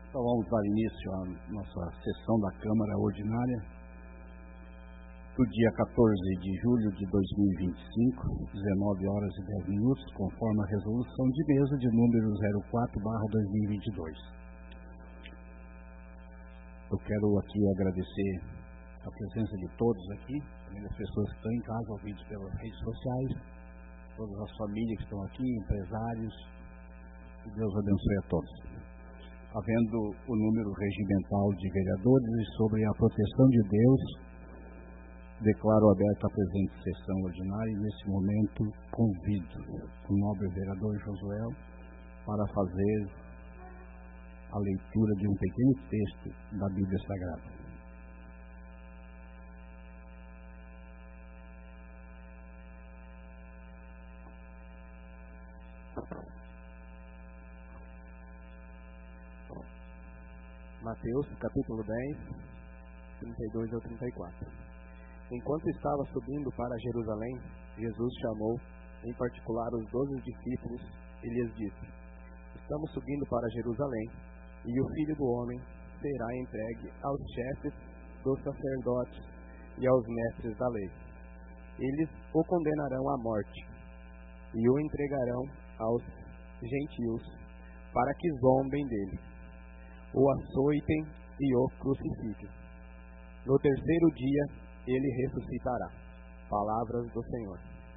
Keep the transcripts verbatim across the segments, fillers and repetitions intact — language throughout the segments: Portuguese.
Então vamos dar início à nossa sessão da Câmara Ordinária do dia quatorze de julho de dois mil e vinte e cinco, dezenove horas e dez minutos, conforme a resolução de mesa de número zero quatro barra dois mil e vinte e dois. Eu quero aqui agradecer a presença de todos aqui, também das pessoas que estão em casa, ouvidos pelas redes sociais, todas as famílias que estão aqui, empresários, que Deus abençoe a todos. Havendo o número regimental de vereadores e sobre a proteção de Deus, declaro aberta a presente sessão ordinária e, nesse momento, convido o nobre vereador Josué para fazer a leitura de um pequeno texto da Bíblia Sagrada. Mateus, capítulo dez, trinta e dois ao trinta e quatro. Enquanto estava subindo para Jerusalém, Jesus chamou, em particular, os doze discípulos e lhes disse: Estamos subindo para Jerusalém, e o Filho do Homem será entregue aos chefes dos sacerdotes e aos mestres da lei. Eles o condenarão à morte, e o entregarão aos gentios, para que zombem dele, o açoitem e o crucifiquem. No terceiro dia ele ressuscitará. Palavras do Senhor.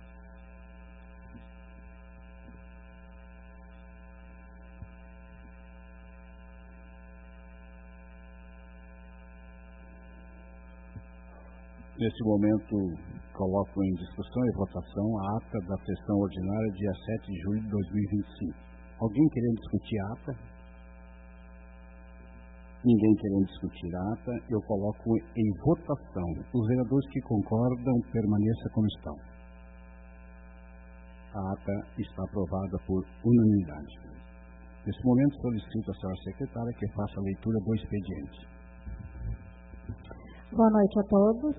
Neste momento, coloco em discussão e votação a ata da sessão ordinária dia sete de julho de dois mil e vinte e cinco. Alguém querendo discutir a ata? Ninguém querendo discutir a ata, eu coloco em votação. Os vereadores que concordam, permaneçam como estão. A ata está aprovada por unanimidade. Nesse momento, solicito à senhora secretária que faça a leitura do expediente. Boa noite a todos.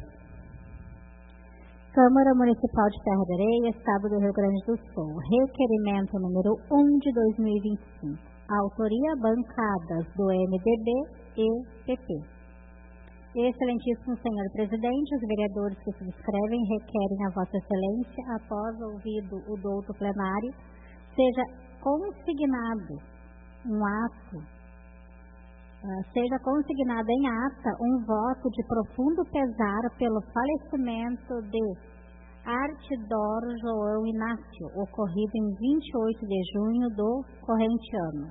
Câmara Municipal de Terra de Areia, Estado do Rio Grande do Sul. Requerimento número um de dois mil e vinte e cinco. Autoria: bancadas do M D B e P P. Excelentíssimo senhor presidente, os vereadores que subscrevem requerem a vossa excelência, após ouvido o douto plenário, seja consignado um ato, uh, seja consignado em ata um voto de profundo pesar pelo falecimento de Artidoro João Inácio, ocorrido em vinte e oito de junho do corrente ano.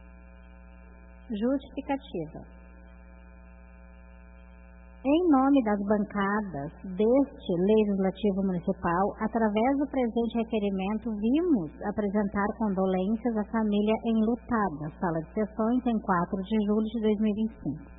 Justificativa. Em nome das bancadas deste Legislativo Municipal, através do presente requerimento, vimos apresentar condolências à família enlutada, sala de sessões, em quatro de julho de dois mil e vinte e cinco.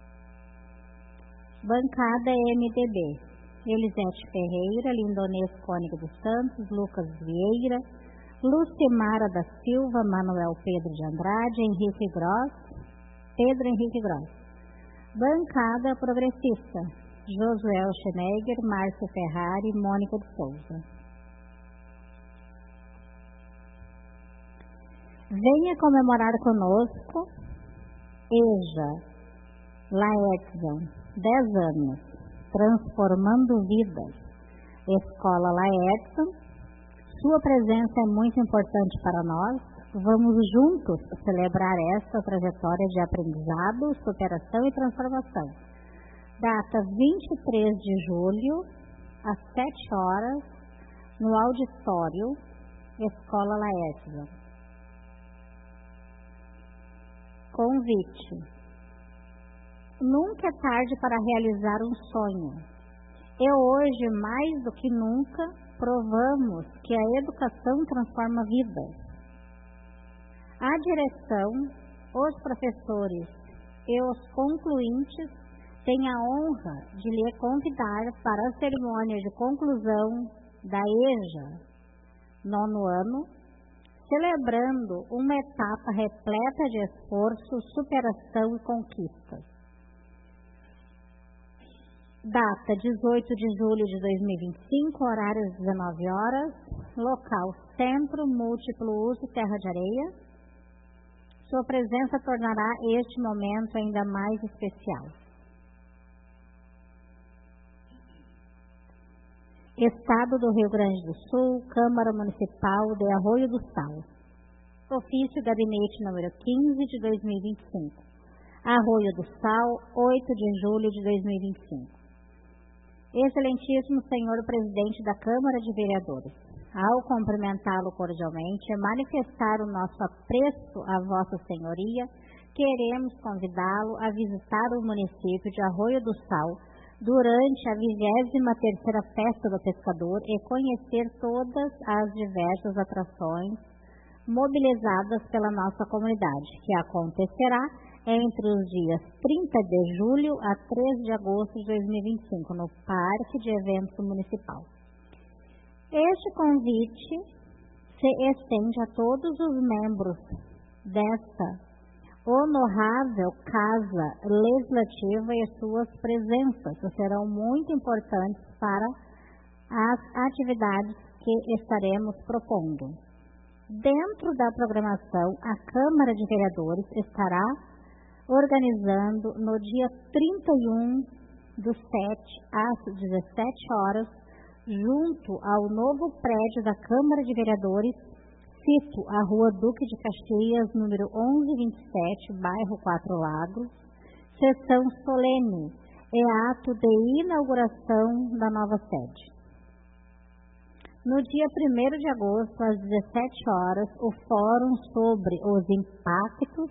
Bancada M D B. Elisete Ferreira, Lindonês Cônigo dos Santos, Lucas Vieira, Lucimara da Silva, Manuel Pedro de Andrade, Henrique Gross, Pedro Henrique Gross. Bancada Progressista, Josué Schneider, Márcio Ferrari, Mônica de Souza. Venha comemorar conosco, EJA, Laetzon, dez anos. Transformando Vidas, Escola Laetzon. Sua presença é muito importante para nós. Vamos juntos celebrar esta trajetória de aprendizado, superação e transformação. Data vinte e três de julho, às sete horas, no auditório Escola Laetzon. Convite. Nunca é tarde para realizar um sonho. E hoje, mais do que nunca, provamos que a educação transforma vidas. A direção, os professores e os concluintes têm a honra de lhe convidar para a cerimônia de conclusão da EJA, nono ano, celebrando uma etapa repleta de esforço, superação e conquistas. Data dezoito de julho de dois mil e vinte e cinco, horário às dezenove horas, local Centro Múltiplo Uso Terra de Areia. sua presença tornará este momento ainda mais especial. Estado do Rio Grande do Sul, Câmara Municipal de Arroio do Sal. Ofício Gabinete número quinze de dois mil e vinte e cinco. Arroio do Sal, oito de julho de dois mil e vinte e cinco. Excelentíssimo Senhor Presidente da Câmara de Vereadores, ao cumprimentá-lo cordialmente e manifestar o nosso apreço à Vossa Senhoria, queremos convidá-lo a visitar o município de Arroio do Sal durante a vigésima terceira Festa do Pescador e conhecer todas as diversas atrações mobilizadas pela nossa comunidade, que acontecerá entre os dias trinta de julho a três de agosto de dois mil e vinte e cinco, no Parque de Eventos Municipal. Este convite se estende a todos os membros desta honorável Casa Legislativa e suas presenças, que serão muito importantes para as atividades que estaremos propondo. Dentro da programação, a Câmara de Vereadores estará organizando no dia trinta e um do sete às dezessete horas, junto ao novo prédio da Câmara de Vereadores, cito a Rua Duque de Caxias, número onze vinte e sete, bairro Quatro Lagos, sessão solene e ato de inauguração da nova sede. No dia primeiro de agosto, às dezessete horas, o Fórum sobre os Impactos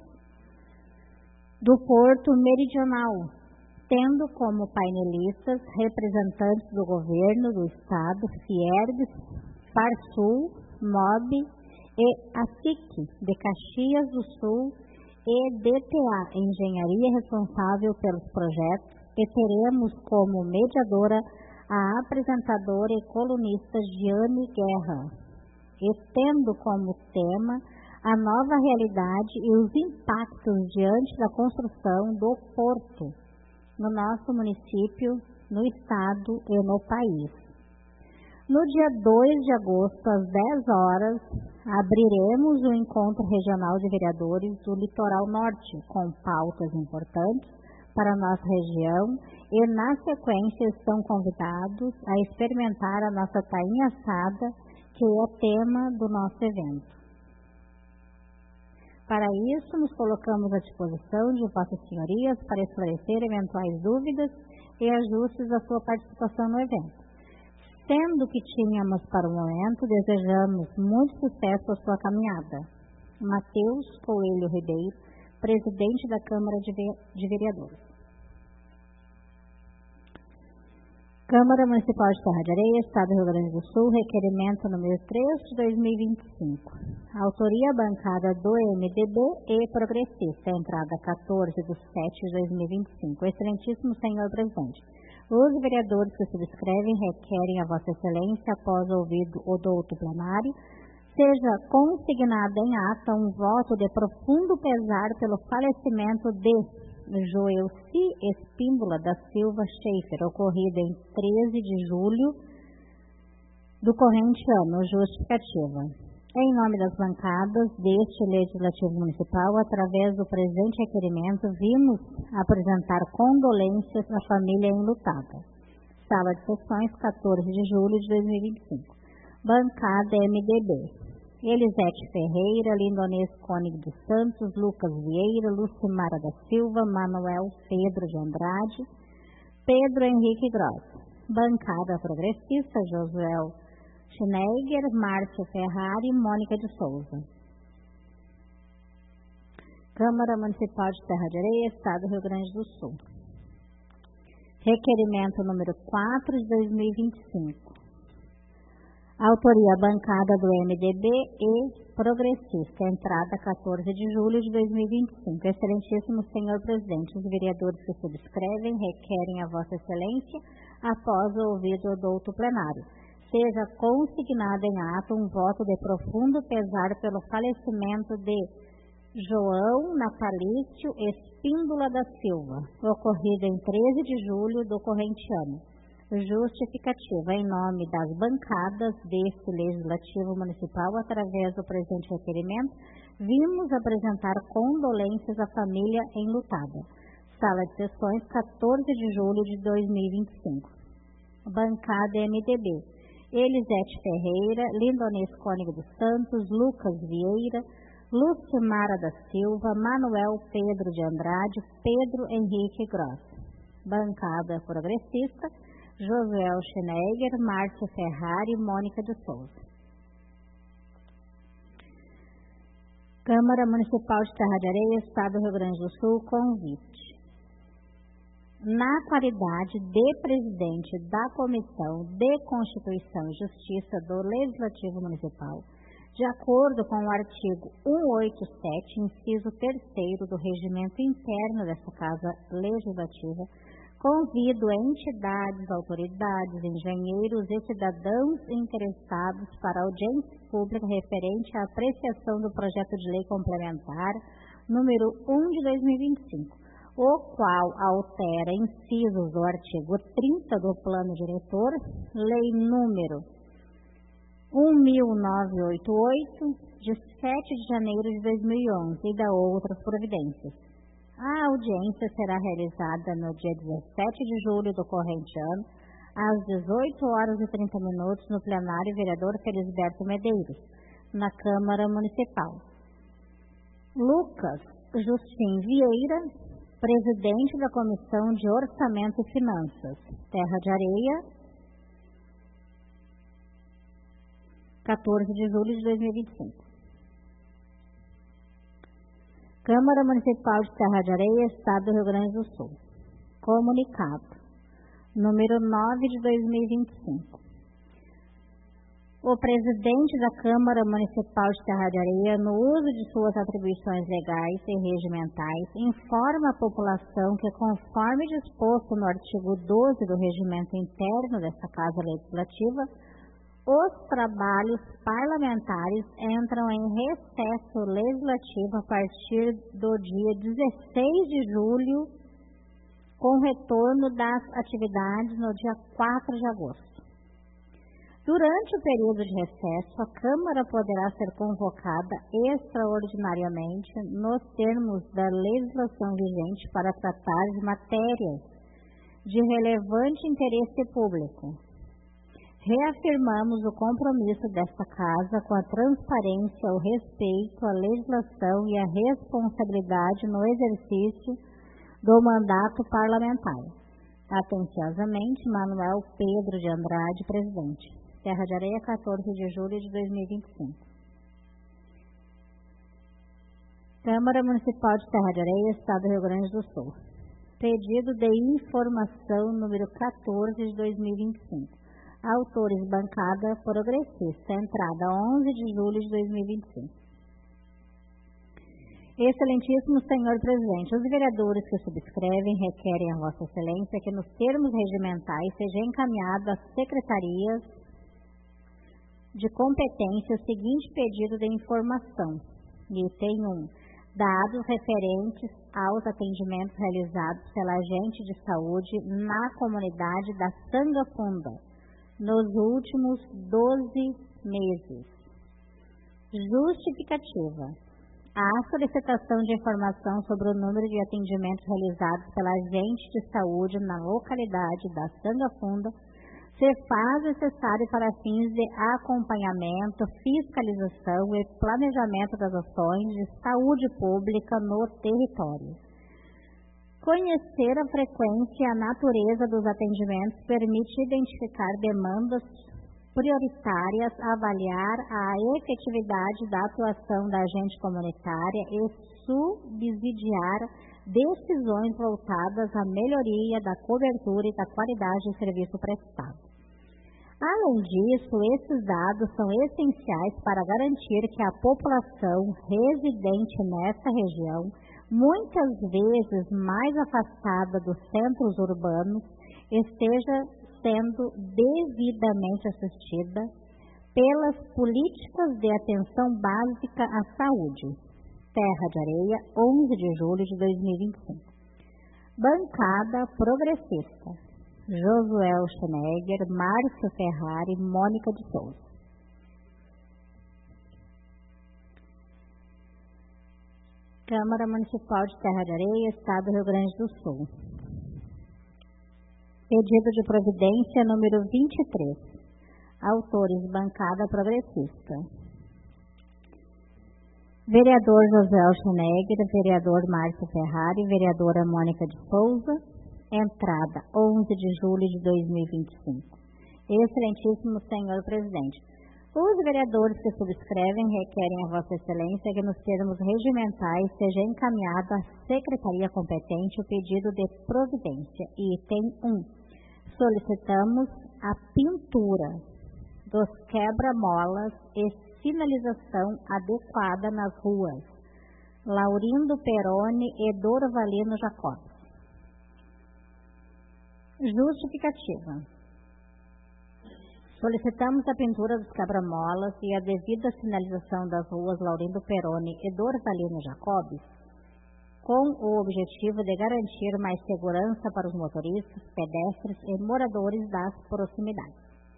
do Porto Meridional, tendo como painelistas representantes do Governo do Estado, Fiergs, Farsul, M O B e a S I C de Caxias do Sul e D T A, Engenharia responsável pelos projetos, e teremos como mediadora a apresentadora e colunista Giane Guerra, e tendo como tema a nova realidade e os impactos diante da construção do porto no nosso município, no estado e no país. No dia dois de agosto, às dez horas, abriremos o Encontro Regional de Vereadores do Litoral Norte, com pautas importantes para a nossa região, e na sequência estão convidados a experimentar a nossa tainha assada, que é tema do nosso evento. Para isso, nos colocamos à disposição de Vossas Senhorias para esclarecer eventuais dúvidas e ajustes à sua participação no evento. Sendo que tínhamos para o momento, desejamos muito sucesso à sua caminhada. Matheus Coelho Ribeiro, presidente da Câmara de Vereadores. Câmara Municipal de Serra de Areia, Estado do Rio Grande do Sul, requerimento número três de dois mil e vinte e cinco. Autoria bancada do M D B e progressista, entrada quatorze de sete de dois mil e vinte e cinco. Excelentíssimo Senhor Presidente, os vereadores que subscrevem requerem a Vossa Excelência, após ouvido o douto plenário, seja consignado em ata um voto de profundo pesar pelo falecimento de Joelci Espíndola da Silva Schaefer, ocorrido em treze de julho do corrente ano, justificativa. Em nome das bancadas deste Legislativo Municipal, através do presente requerimento, vimos apresentar condolências à família enlutada. Sala de Sessões, quatorze de julho de dois mil e vinte e cinco. Bancada M D B. Elisete Ferreira, Lindonês Cônigo dos Santos, Lucas Vieira, Lucimara da Silva, Manuel Pedro de Andrade, Pedro Henrique Gross. Bancada Progressista, Josué Schneiger, Márcia Ferrari e Mônica de Souza. Câmara Municipal de Serra de Areia, Estado do Rio Grande do Sul. Requerimento número quatro de dois mil e vinte e cinco. Autoria bancada do M D B e progressista, entrada quatorze de julho de dois mil e vinte e cinco. Excelentíssimo Senhor Presidente, os vereadores que subscrevem requerem a Vossa Excelência, após o ouvido do douto plenário, seja consignado em ato um voto de profundo pesar pelo falecimento de João Natalício Espíndola da Silva, ocorrido em treze de julho do corrente ano. Justificativa. Em nome das bancadas deste Legislativo Municipal, através do presente requerimento, Vimos apresentar condolências à família enlutada. Sala de sessões, quatorze de julho de dois mil e vinte e cinco. Bancada M D B. Elisete Ferreira, Lindonês Cônigo dos Santos, Lucas Vieira, Lucimara da Silva, Manuel Pedro de Andrade, Pedro Henrique Gross. Bancada Progressista, Josuel Schneiger, Márcio Ferrari, Mônica de Souza. Câmara Municipal de Terra de Areia, Estado do Rio Grande do Sul, convite. Na qualidade de presidente da Comissão de Constituição e Justiça do Legislativo Municipal, de acordo com o artigo cento e oitenta e sete, inciso terceiro do Regimento Interno dessa Casa Legislativa, convido entidades, autoridades, engenheiros e cidadãos interessados para a audiência pública referente à apreciação do projeto de lei complementar número um de dois mil e vinte e cinco, o qual altera incisos do artigo trinta do Plano Diretor, lei número um mil novecentos e oitenta e oito, de sete de janeiro de dois mil e onze, e da outras providências. A audiência será realizada no dia dezessete de julho do corrente ano, às dezoito horas e trinta minutos, no plenário Vereador Felisberto Medeiros, na Câmara Municipal. Lucas Justin Vieira, presidente da Comissão de Orçamento e Finanças, Terra de Areia, quatorze de julho de dois mil e vinte e cinco. Câmara Municipal de Terra de Areia, Estado do Rio Grande do Sul. Comunicado número nove de dois mil e vinte e cinco. O presidente da Câmara Municipal de Terra de Areia, no uso de suas atribuições legais e regimentais, informa a população que, conforme disposto no artigo doze do Regimento Interno desta Casa Legislativa, os trabalhos parlamentares entram em recesso legislativo a partir do dia dezesseis de julho, com retorno das atividades no dia quatro de agosto. Durante o período de recesso, a Câmara poderá ser convocada extraordinariamente nos termos da legislação vigente para tratar de matérias de relevante interesse público. Reafirmamos o compromisso desta Casa com a transparência, o respeito à legislação e a responsabilidade no exercício do mandato parlamentar. Atenciosamente, Manuel Pedro de Andrade, presidente. Terra de Areia, quatorze de julho de dois mil e vinte e cinco. Câmara Municipal de Terra de Areia, Estado do Rio Grande do Sul. Pedido de informação número quatorze de dois mil e vinte e cinco. Autores, bancada progressista. Entrada onze de julho de dois mil e vinte e cinco. Excelentíssimo Senhor Presidente, os vereadores que subscrevem requerem a Vossa Excelência que nos termos regimentais seja encaminhado às secretarias de competência o seguinte pedido de informação. Item um. Dados referentes aos atendimentos realizados pela agente de saúde na comunidade da Sanga Funda nos últimos doze meses. Justificativa. A solicitação de informação sobre o número de atendimentos realizados pela agente de saúde na localidade da Sanga Funda se faz necessário para fins de acompanhamento, fiscalização e planejamento das ações de saúde pública no território. Conhecer a frequência e a natureza dos atendimentos permite identificar demandas prioritárias, avaliar a efetividade da atuação da agente comunitária e subsidiar decisões voltadas à melhoria da cobertura e da qualidade do serviço prestado. Além disso, esses dados são essenciais para garantir que a população residente nessa região, muitas vezes mais afastada dos centros urbanos, esteja sendo devidamente assistida pelas políticas de atenção básica à saúde. Terra de Areia, onze de julho de dois mil e vinte e cinco. Bancada progressista. Josuel Schneiger, Márcio Ferrari, Mônica de Souza. Câmara Municipal de Serra de Areia, Estado do Rio Grande do Sul. Pedido de providência número vinte e três. Autores, bancada progressista. Vereador José Alchenegger, vereador Márcio Ferrari, vereadora Mônica de Souza. Entrada, onze de julho de dois mil e vinte e cinco. Excelentíssimo senhor presidente, os vereadores que subscrevem requerem a Vossa Excelência que nos termos regimentais seja encaminhado à Secretaria competente o pedido de providência. Item um. Solicitamos a pintura dos quebra-molas e sinalização adequada nas ruas Laurindo Peroni e Dorvalino Jacobs. Justificativa. Solicitamos a pintura dos quebra-molas e a devida sinalização das ruas Laurindo Peroni e Dorvalino Jacobs, com o objetivo de garantir mais segurança para os motoristas, pedestres e moradores das proximidades.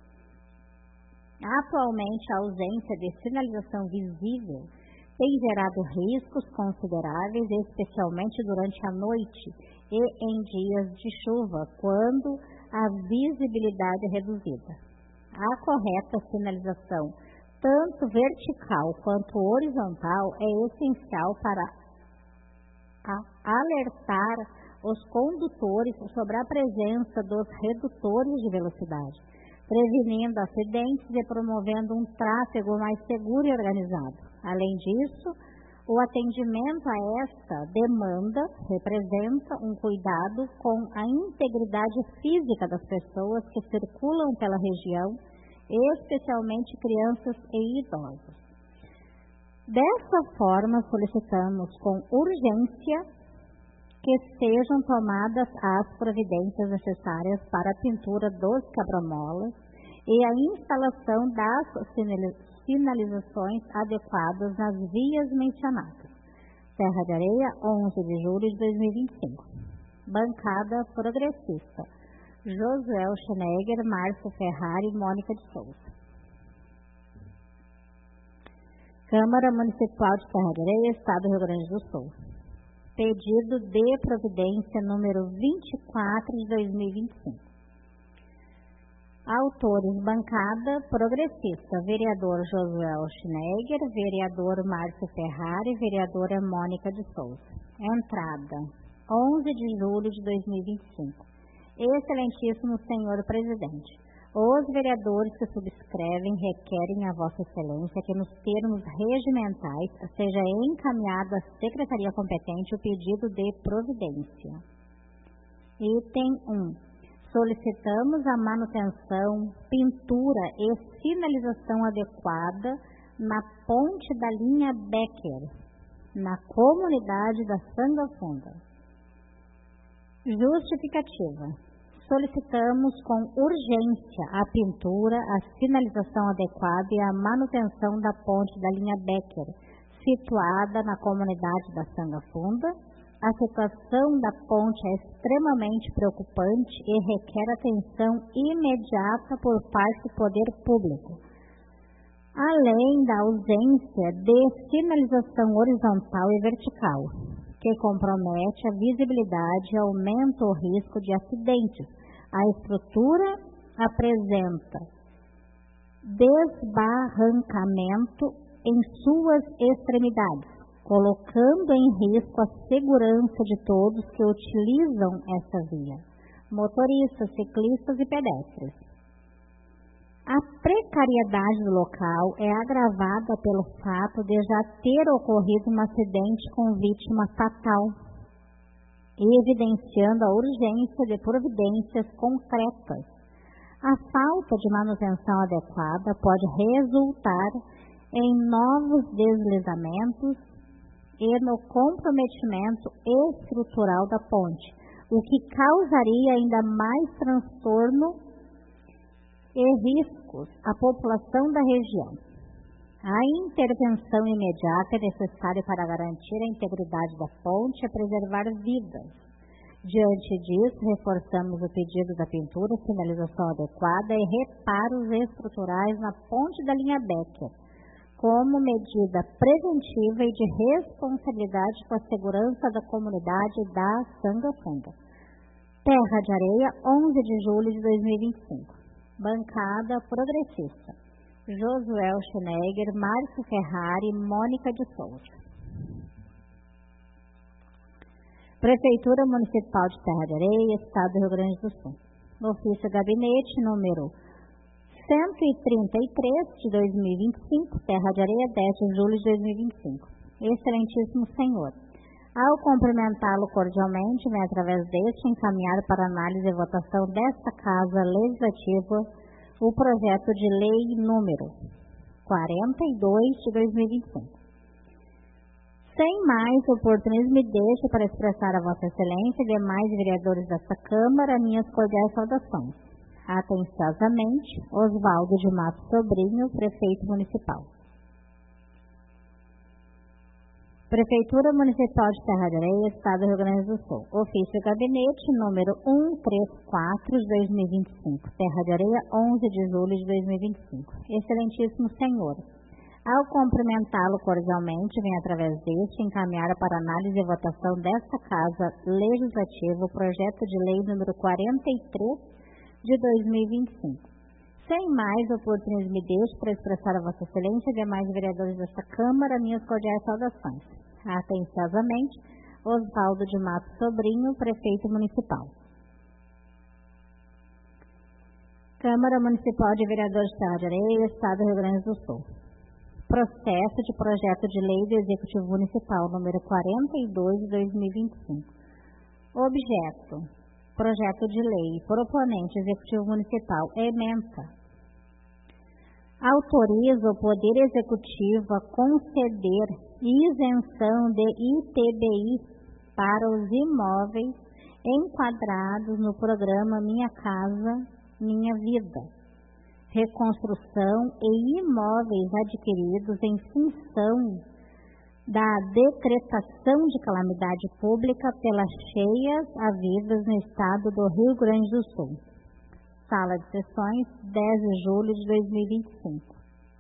Atualmente, a ausência de sinalização visível tem gerado riscos consideráveis, especialmente durante a noite e em dias de chuva, quando a visibilidade é reduzida. A correta sinalização, tanto vertical quanto horizontal, é essencial para alertar os condutores sobre a presença dos redutores de velocidade, prevenindo acidentes e promovendo um tráfego mais seguro e organizado. Além disso, o atendimento a esta demanda representa um cuidado com a integridade física das pessoas que circulam pela região, especialmente crianças e idosos. Dessa forma, solicitamos com urgência que sejam tomadas as providências necessárias para a pintura dos quebra-molas e a instalação das sinalizações adequadas nas vias mencionadas. Serra de Areia, onze de julho de dois mil e vinte e cinco. Bancada progressista. José Alchenegger, Márcio Ferrari e Mônica de Souza. Câmara Municipal de Serra de Areia, Estado do Rio Grande do Sul. Pedido de providência número vinte e quatro de dois mil e vinte e cinco. Autores, bancada progressista, vereador Josué Alchenegger, vereador Márcio Ferrari, vereadora Mônica de Souza. Entrada, onze de julho de dois mil e vinte e cinco. Excelentíssimo senhor presidente, os vereadores que subscrevem requerem a Vossa Excelência que nos termos regimentais seja encaminhado à Secretaria competente o pedido de providência. Item um. Solicitamos a manutenção, pintura e sinalização adequada na ponte da linha Becker, na comunidade da Sanga Funda. Justificativa. Solicitamos com urgência a pintura, a sinalização adequada e a manutenção da ponte da linha Becker, situada na comunidade da Sanga Funda. A situação da ponte é extremamente preocupante e requer atenção imediata por parte do poder público. Além da ausência de sinalização horizontal e vertical, que compromete a visibilidade e aumenta o risco de acidentes. A estrutura apresenta desbarrancamento em suas extremidades, colocando em risco a segurança de todos que utilizam essa via, motoristas, ciclistas e pedestres. A precariedade do local é agravada pelo fato de já ter ocorrido um acidente com vítima fatal, evidenciando a urgência de providências concretas. A falta de manutenção adequada pode resultar em novos deslizamentos e no comprometimento estrutural da ponte, o que causaria ainda mais transtorno e riscos à população da região. A intervenção imediata é necessária para garantir a integridade da ponte e preservar vidas. Diante disso, reforçamos o pedido da pintura, sinalização adequada e reparos estruturais na ponte da linha Becker, como medida preventiva e de responsabilidade com a segurança da comunidade da Sangaçanga. Terra de Areia, onze de julho de dois mil e vinte e cinco. Bancada progressista. Josué Schneider, Márcio Ferrari, Mônica de Souza. Prefeitura Municipal de Terra de Areia, Estado do Rio Grande do Sul. Ofício Gabinete número cento e trinta e três de dois mil e vinte e cinco, Terra de Areia, dez de julho de dois mil e vinte e cinco. Excelentíssimo Senhor, ao cumprimentá-lo cordialmente, vem através deste encaminhar para análise e votação desta Casa Legislativa o projeto de lei número quarenta e dois de dois mil e vinte e cinco. Sem mais oportunismo, me deixe para expressar a Vossa Excelência e demais vereadores desta Câmara minhas cordiais saudações. Atenciosamente, Oswaldo de Matos Sobrinho, Prefeito Municipal. Prefeitura Municipal de Terra de Areia, Estado do Rio Grande do Sul. Ofício Gabinete número cento e trinta e quatro de dois mil e vinte e cinco. Terra de Areia, onze de julho de dois mil e vinte e cinco. Excelentíssimo Senhor, ao cumprimentá-lo cordialmente, vem através deste encaminhar para análise e votação desta Casa Legislativa o projeto de lei número quarenta e três de dois mil e vinte e cinco. Sem mais oportunismo, me deixe para expressar a Vossa Excelência e demais vereadores desta Câmara minhas cordiais saudações. Atenciosamente, Oswaldo de Matos Sobrinho, Prefeito Municipal. Câmara Municipal de Vereadores de Terra de Areia, Estado do Rio Grande do Sul. Processo de projeto de lei do Executivo Municipal número quarenta e dois de dois mil e vinte e cinco. Objeto: projeto de lei. Proponente: Executivo Municipal. Ementa: autoriza o Poder Executivo a conceder isenção de I T B I para os imóveis enquadrados no programa Minha Casa, Minha Vida. Reconstrução e imóveis adquiridos em função da decretação de calamidade pública pelas cheias havidas no estado do Rio Grande do Sul. Sala de Sessões, dez de julho de dois mil e vinte e cinco.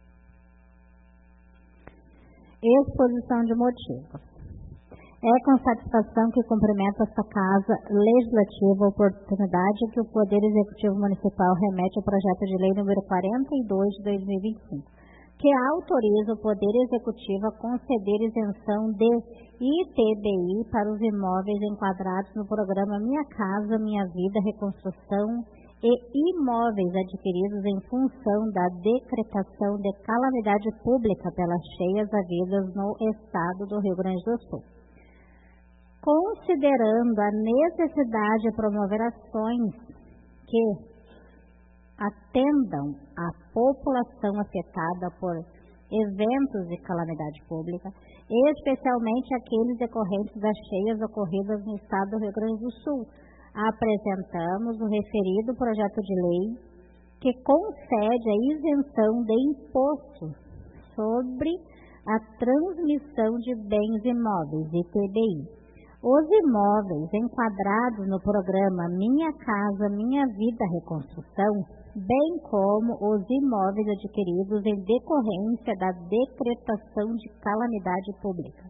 Exposição de motivos. É com satisfação que cumprimento esta Casa Legislativa a oportunidade que o Poder Executivo Municipal remete ao projeto de lei número quarenta e dois de dois mil e vinte e cinco, que autoriza o Poder Executivo a conceder isenção de I T B I para os imóveis enquadrados no programa Minha Casa, Minha Vida, Reconstrução e imóveis adquiridos em função da decretação de calamidade pública pelas cheias havidas no estado do Rio Grande do Sul. Considerando a necessidade de promover ações que atendam a população afetada por eventos de calamidade pública, especialmente aqueles decorrentes das cheias ocorridas no estado do Rio Grande do Sul, apresentamos o referido projeto de lei que concede a isenção de imposto sobre a transmissão de bens imóveis, I T B I. Os imóveis enquadrados no programa Minha Casa, Minha Vida, Reconstrução, bem como os imóveis adquiridos em decorrência da decretação de calamidade pública.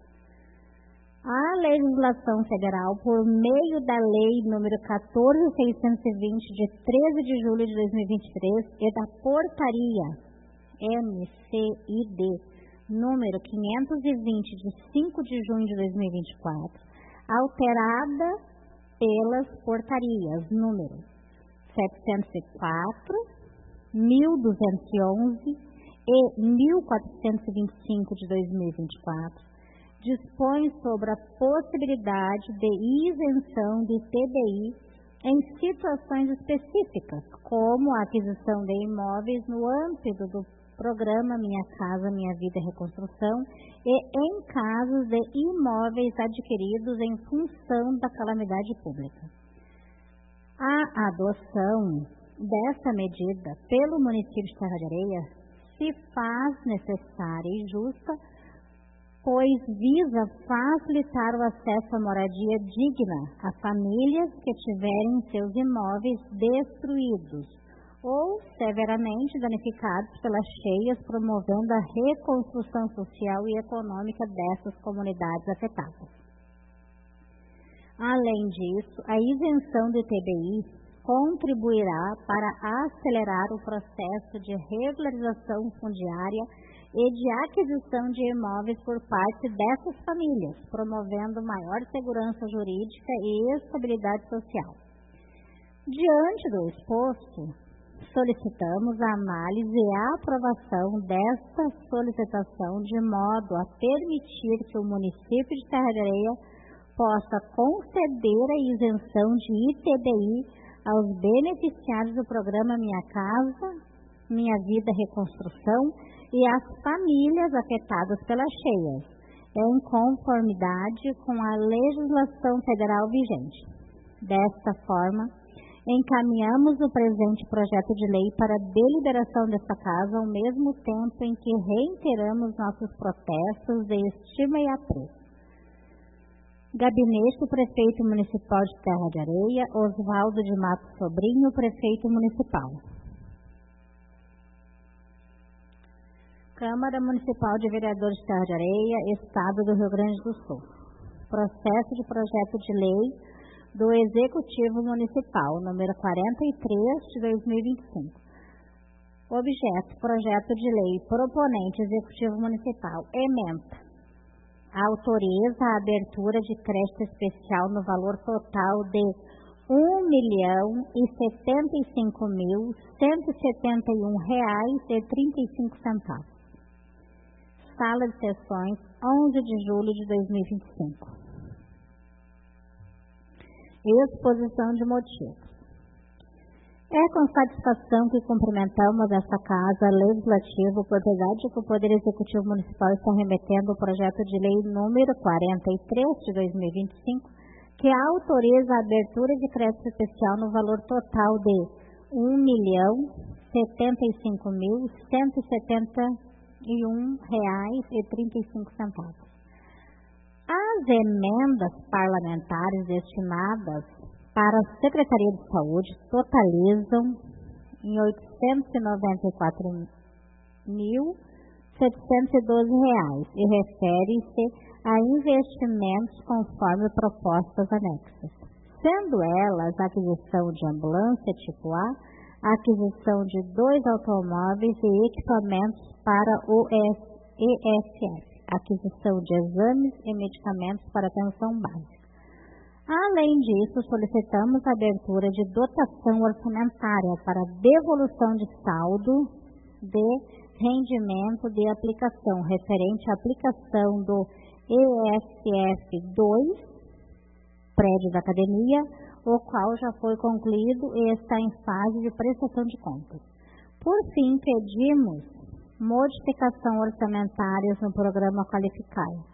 A legislação federal, por meio da Lei número quatorze mil seiscentos e vinte, de treze de julho de dois mil e vinte e três, e da Portaria M C I D número quinhentos e vinte, de cinco de junho de dois mil e vinte e quatro, alterada pelas portarias número setecentos e quatro, mil duzentos e onze e mil quatrocentos e vinte e cinco de dois mil e vinte e quatro, dispõe sobre a possibilidade de isenção de I T B I em situações específicas, como a aquisição de imóveis no âmbito do programa Minha Casa, Minha Vida e Reconstrução e em casos de imóveis adquiridos em função da calamidade pública. A adoção dessa medida pelo município de Terra de Areia se faz necessária e justa, pois visa facilitar o acesso à moradia digna a famílias que tiverem seus imóveis destruídos ou severamente danificados pelas cheias, promovendo a reconstrução social e econômica dessas comunidades afetadas. Além disso, a isenção do I T B I contribuirá para acelerar o processo de regularização fundiária e de aquisição de imóveis por parte dessas famílias, promovendo maior segurança jurídica e estabilidade social. Diante do exposto, solicitamos a análise e a aprovação desta solicitação de modo a permitir que o município de Serra de Areia possa conceder a isenção de I T B I aos beneficiários do programa Minha Casa, Minha Vida Reconstrução e às famílias afetadas pelas cheias, em conformidade com a legislação federal vigente. Desta forma, encaminhamos o presente projeto de lei para deliberação desta Casa ao mesmo tempo em que reiteramos nossos protestos de estima e apreço. Gabinete do Prefeito Municipal de Serra de Areia, Oswaldo de Matos Sobrinho, Prefeito Municipal. Câmara Municipal de Vereadores de Serra de Areia, Estado do Rio Grande do Sul. Processo de projeto de lei do Executivo Municipal, número quarenta e três de dois mil e vinte e cinco. Objeto, projeto de lei, proponente Executivo Municipal, ementa. Autoriza a abertura de creche especial no valor total de um milhão e setenta e cinco mil, cento e setenta e um reais e trinta e cinco centavos. Sala de sessões, onze de julho de dois mil e vinte e cinco. Exposição de motivos. É com satisfação que cumprimentamos esta Casa Legislativa por verdade que o Poder Executivo Municipal está remetendo o projeto de lei número quarenta e três de dois mil e vinte e cinco, que autoriza a abertura de crédito especial no valor total de um milhão setenta e cinco mil, cento e setenta e um reais e trinta e cinco centavos. As emendas parlamentares destinadas para a Secretaria de Saúde totalizam em oitocentos e noventa e quatro mil, setecentos e doze reais e referem-se a investimentos conforme propostas anexas, sendo elas a aquisição de ambulância tipo A, a aquisição de dois automóveis e equipamentos para o E S F, aquisição de exames e medicamentos para atenção básica. Além disso, solicitamos a abertura de dotação orçamentária para devolução de saldo de rendimento de aplicação, referente à aplicação do E S F dois, prédio da academia, o qual já foi concluído e está em fase de prestação de contas. Por fim, pedimos modificação orçamentárias no programa Qualificar,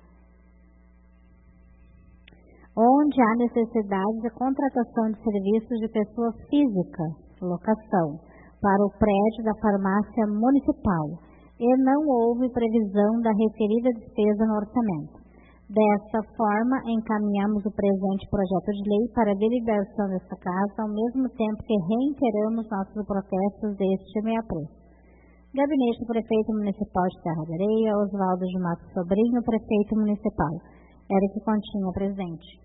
onde há necessidade de contratação de serviços de pessoa física, locação, para o prédio da farmácia municipal, e não houve previsão da referida despesa no orçamento. Dessa forma, encaminhamos o presente projeto de lei para a deliberação desta Casa, ao mesmo tempo que reiteramos nossos protestos de estima e apreço. Gabinete do Prefeito Municipal de Serra de Areia, Oswaldo de Matos Sobrinho, Prefeito Municipal. Eric Continha, presidente.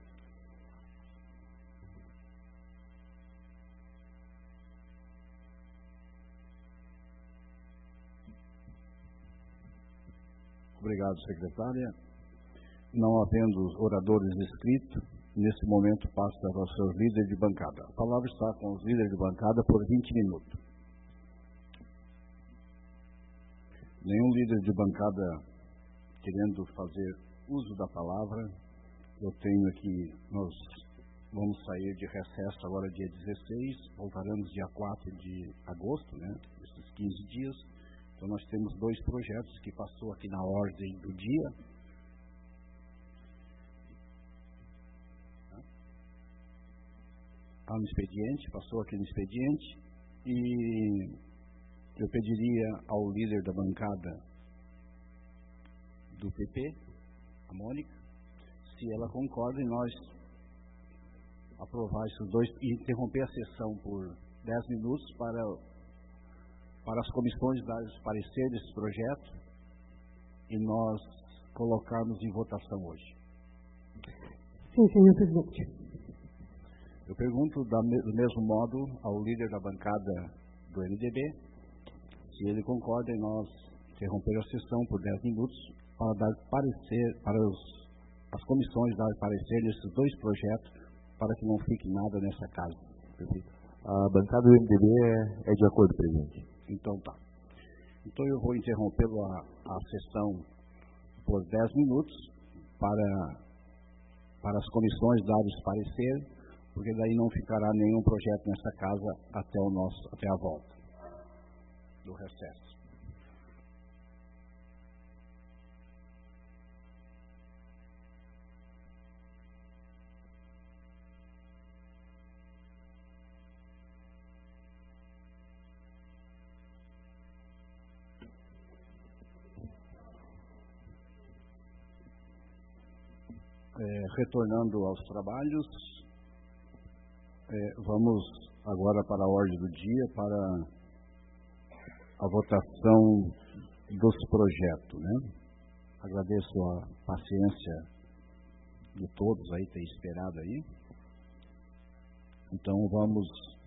Obrigado, secretária. Não havendo oradores inscritos, nesse momento passa aos seus líderes de bancada. A palavra está com os líderes de bancada por vinte minutos. Nenhum líder de bancada querendo fazer uso da palavra. Eu tenho aqui, nós vamos sair de recesso agora dia dezesseis, voltaremos dia quatro de agosto, né? Esses quinze dias. Então nós temos dois projetos que passou aqui na ordem do dia. Há um expediente, passou aqui no expediente, e eu pediria ao líder da bancada do P P, a Mônica, se ela concorda em nós aprovar esses dois e interromper a sessão por dez minutos para, para as comissões dar os parecer desse projeto e nós colocarmos em votação hoje. Sim, senhor presidente. Eu pergunto da, do mesmo modo ao líder da bancada do M D B se ele concorda em nós interromper a sessão por dez minutos para dar parecer, para os, as comissões dar parecer nesses dois projetos, para que não fique nada nessa casa. Perfeito? A bancada do M D B é, é de acordo, presidente. Então tá. Então eu vou interromper a, a sessão por dez minutos para, para as comissões darem parecer, porque daí não ficará nenhum projeto nessa casa até, o nosso, até a volta do recesso. É, retornando aos trabalhos, é, vamos agora para a ordem do dia, para a votação dos projetos, né? Agradeço a paciência de todos aí, ter esperado aí. Então vamos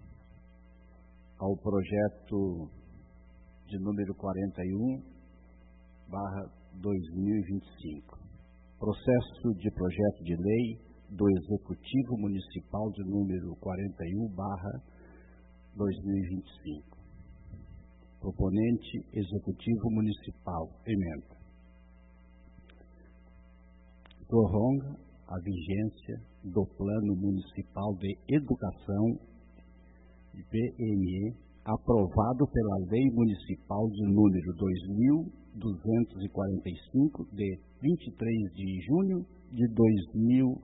ao projeto de número quarenta e um, barra dois mil e vinte e cinco. Processo de projeto de lei do Executivo Municipal de número quarenta e um, barra dois mil e vinte e cinco. Proponente, Executivo Municipal, emenda. Prorroga a vigência do Plano Municipal de Educação, P M E, aprovado pela Lei Municipal de número dois mil duzentos e quarenta e cinco, de vinte e três de junho de dois mil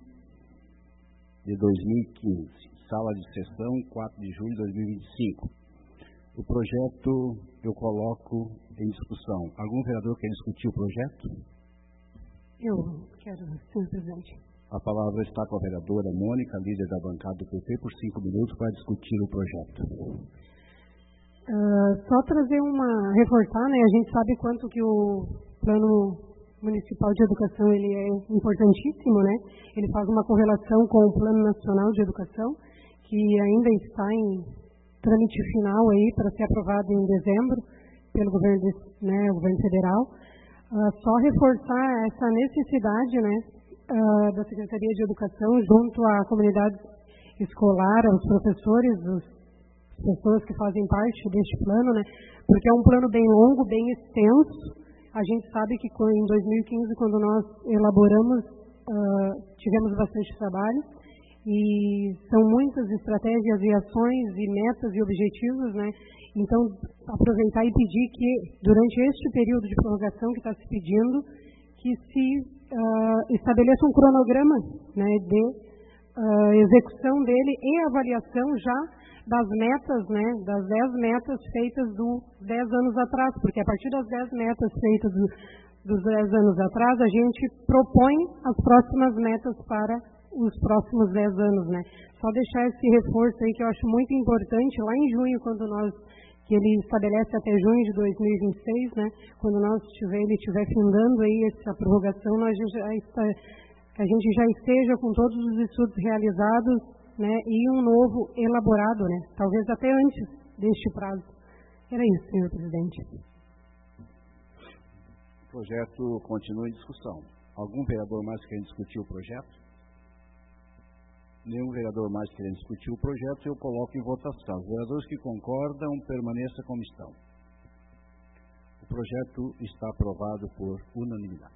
e quinze. Sala de sessão, quatro de julho de dois mil e vinte e cinco. O projeto eu coloco em discussão. Algum vereador quer discutir o projeto? Eu quero, senhor presidente. A palavra está com a vereadora Mônica, líder da bancada do P P, por cinco minutos para discutir o projeto. Uh, só trazer uma, reforçar, né, a gente sabe quanto que o Plano Municipal de Educação ele é importantíssimo, né, ele faz uma correlação com o Plano Nacional de Educação, que ainda está em trâmite final aí para ser aprovado em dezembro pelo governo, de, né, o governo federal. Uh, só reforçar essa necessidade, né, uh, da Secretaria de Educação junto à comunidade escolar, aos professores, os pessoas que fazem parte deste plano, né? Porque é um plano bem longo, bem extenso. A gente sabe que em dois mil e quinze, quando nós elaboramos, uh, tivemos bastante trabalho e são muitas estratégias e ações e metas e objetivos, né? Então, aproveitar e pedir que, durante este período de prorrogação que está se pedindo, que se uh, estabeleça um cronograma, né, de uh, execução dele e avaliação já das metas, né, das dez metas feitas dos dez anos atrás, porque a partir das dez metas feitas do, dos dez anos atrás, a gente propõe as próximas metas para os próximos dez anos, né. Só deixar esse reforço aí que eu acho muito importante, lá em junho, quando nós, que ele estabelece até junho de dois mil e vinte e seis, né, quando nós tiver, ele estiver findando aí essa prorrogação, nós já está, que a gente já esteja com todos os estudos realizados, né, e um novo elaborado, né, talvez até antes deste prazo. Era isso, senhor presidente. O projeto continua em discussão. Algum vereador mais quer discutir o projeto? Nenhum vereador mais quer discutir o projeto, eu coloco em votação. Os vereadores que concordam, permaneçam como estão. O projeto está aprovado por unanimidade.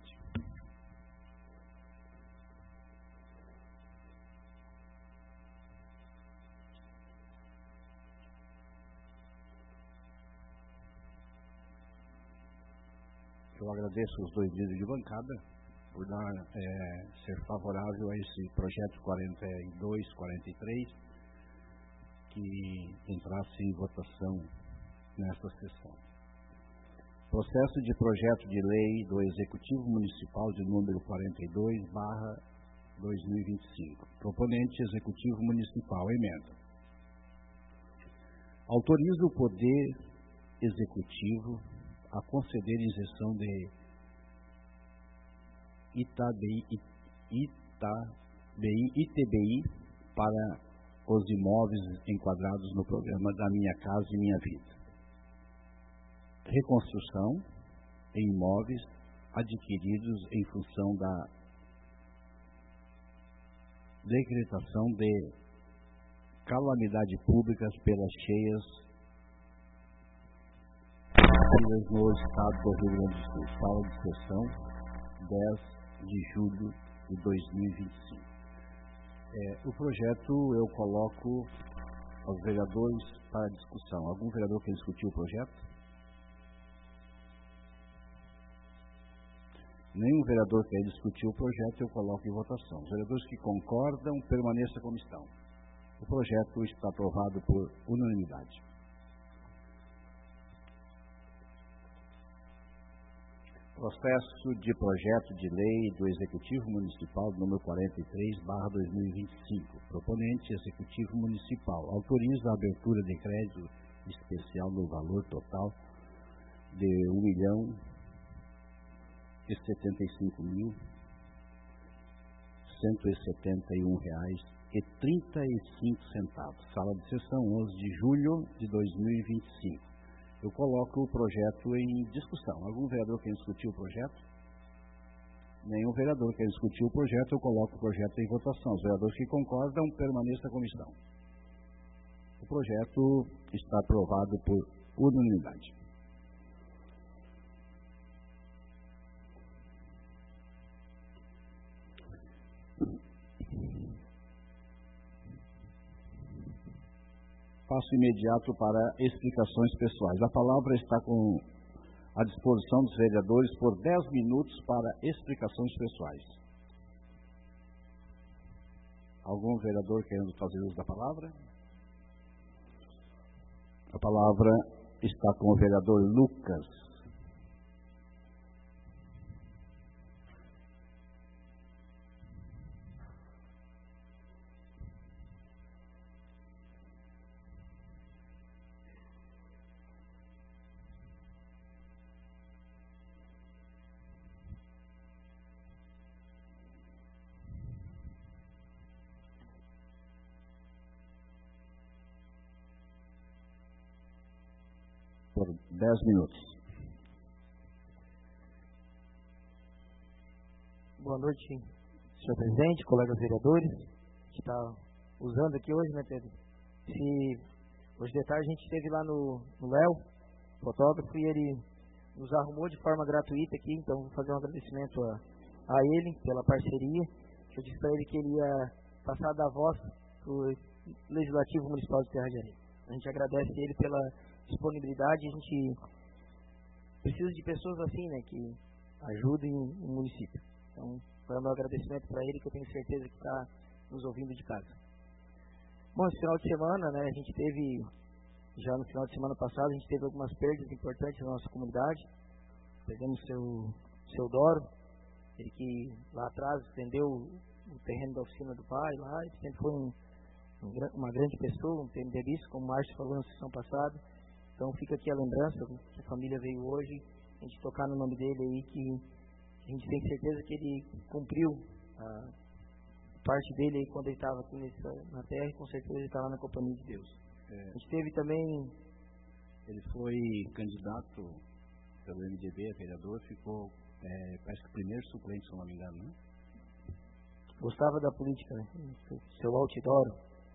Eu agradeço os dois líderes de bancada por dar, é, ser favorável a esse projeto quarenta e dois, quarenta e três, que entrasse em votação nesta sessão. Processo de projeto de lei do Executivo Municipal de número quarenta e dois, barra dois mil e vinte e cinco. Proponente, Executivo Municipal, emenda. Autoriza o Poder Executivo a conceder isenção de Itabi, Itabi, I T B I para os imóveis enquadrados no programa da Minha Casa e Minha Vida. Reconstrução em imóveis adquiridos em função da decretação de calamidade públicas pelas cheias no estado do Rio Grande do Sul. Sala de sessão, dez de julho de dois mil e vinte e cinco. É, o projeto eu coloco aos vereadores para discussão. Algum vereador quer discutir o projeto? Nenhum vereador quer discutir o projeto, eu coloco em votação. Os vereadores que concordam, permaneçam como estão. O projeto está aprovado por unanimidade. Processo de projeto de lei do Executivo Municipal número quarenta e três barra dois mil e vinte e cinco. Proponente Executivo Municipal. Autoriza a abertura de crédito especial no valor total de um milhão e setenta e cinco mil cento e setenta e um reais e trinta e cinco centavos. Sala de sessão, onze de julho de dois mil e vinte e cinco. Eu coloco o projeto em discussão. Algum vereador quer discutir o projeto? Nenhum vereador quer discutir o projeto, eu coloco o projeto em votação. Os vereadores que concordam, permaneçam como estão. O projeto está aprovado por unanimidade. Passo imediato para explicações pessoais. A palavra está com à disposição dos vereadores por dez minutos para explicações pessoais. Algum vereador querendo fazer uso da palavra? A palavra está com o vereador Lucas. Por dez minutos. Boa noite, senhor presidente, colegas vereadores. A gente está usando aqui hoje, né, Pedro? Se, hoje de tarde a gente esteve lá no, no Léo, fotógrafo, e ele nos arrumou de forma gratuita aqui, então vou fazer um agradecimento a, a ele pela parceria. Eu disse para ele que ele ia passar da voz para o Legislativo Municipal de Serra de Areia. A gente agradece ele pela disponibilidade. A gente precisa de pessoas assim, né, que ajudem o município. Então, foi o meu agradecimento para ele, que eu tenho certeza que está nos ouvindo de casa. Bom, esse final de semana, né, a gente teve, já no final de semana passado, a gente teve algumas perdas importantes na nossa comunidade. Perdemos o seu, seu Doro, ele que lá atrás vendeu o terreno da oficina do pai, lá, ele sempre foi um, um, uma grande pessoa, um PMDBista, como o Márcio falou na sessão passada. Então fica aqui a lembrança que a família veio hoje, a gente tocar no nome dele aí, que a gente tem certeza que ele cumpriu a parte dele aí quando ele estava aqui nessa, na terra, e com certeza ele estava na companhia de Deus. É, a gente teve também... Ele foi candidato pelo M D B, vereador, ficou, é, parece que o primeiro suplente, se eu não me engano, né? Gostava da política, né? Seu outdoor,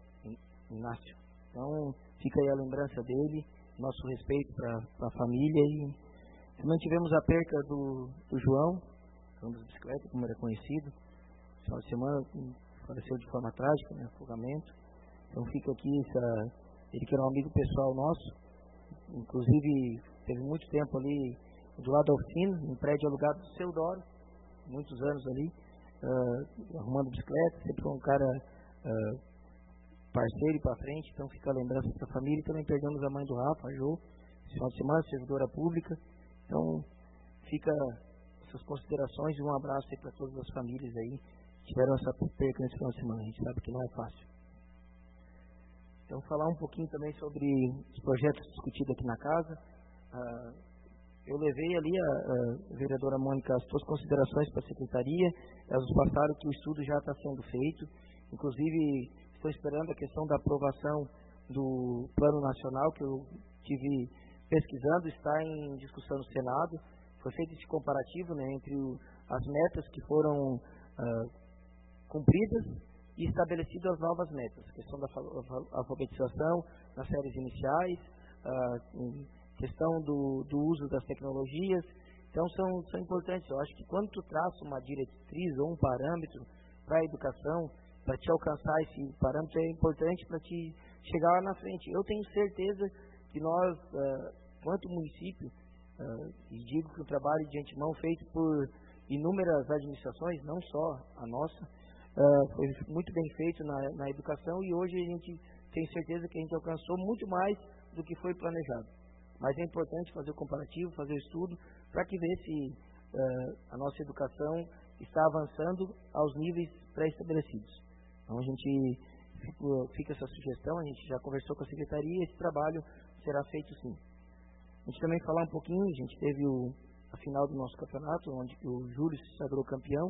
Inácio. Então fica aí a lembrança dele, nosso respeito para a família. E também tivemos a perca do, do João, João das Bicicletas, como era conhecido. No final de semana faleceu de forma trágica, né, afogamento. Então fica aqui essa, ele que era um amigo pessoal nosso, inclusive teve muito tempo ali do lado da oficina, um prédio alugado do Seu Doro, muitos anos ali, uh, arrumando bicicleta, sempre foi um cara uh, parceiro e para frente. Então fica a lembrança para a família. E também perdemos a mãe do Rafa, a Jo, esse final de semana, servidora pública. Então fica essas considerações e um abraço aí para todas as famílias aí que tiveram essa perca nesse final de semana. A gente sabe que não é fácil. Então, falar um pouquinho também sobre os projetos discutidos aqui na casa. Uh, eu levei ali a, a vereadora Mônica as suas considerações para a secretaria, elas passaram que o estudo já está sendo feito, inclusive estou esperando a questão da aprovação do Plano Nacional, que eu tive pesquisando, está em discussão no Senado. Foi feito esse comparativo, né, entre o, as metas que foram uh, cumpridas e estabelecidas as novas metas. A questão da alfabetização nas séries iniciais, uh, questão do, do uso das tecnologias. Então, são, são importantes. Eu acho que quando tu traça uma diretriz ou um parâmetro para a educação, para te alcançar esse parâmetro, é importante para te chegar lá na frente. Eu tenho certeza que nós, uh, quanto município, uh, e digo que o trabalho de antemão feito por inúmeras administrações, não só a nossa, uh, foi muito bem feito na, na educação, e hoje a gente tem certeza que a gente alcançou muito mais do que foi planejado. Mas é importante fazer o comparativo, fazer o estudo, para que ver se uh, a nossa educação está avançando aos níveis pré-estabelecidos. Então a gente fica, fica essa sugestão, a gente já conversou com a secretaria, esse trabalho será feito sim. A gente também falar um pouquinho, a gente teve o, a final do nosso campeonato, onde o Júlio se sagrou campeão,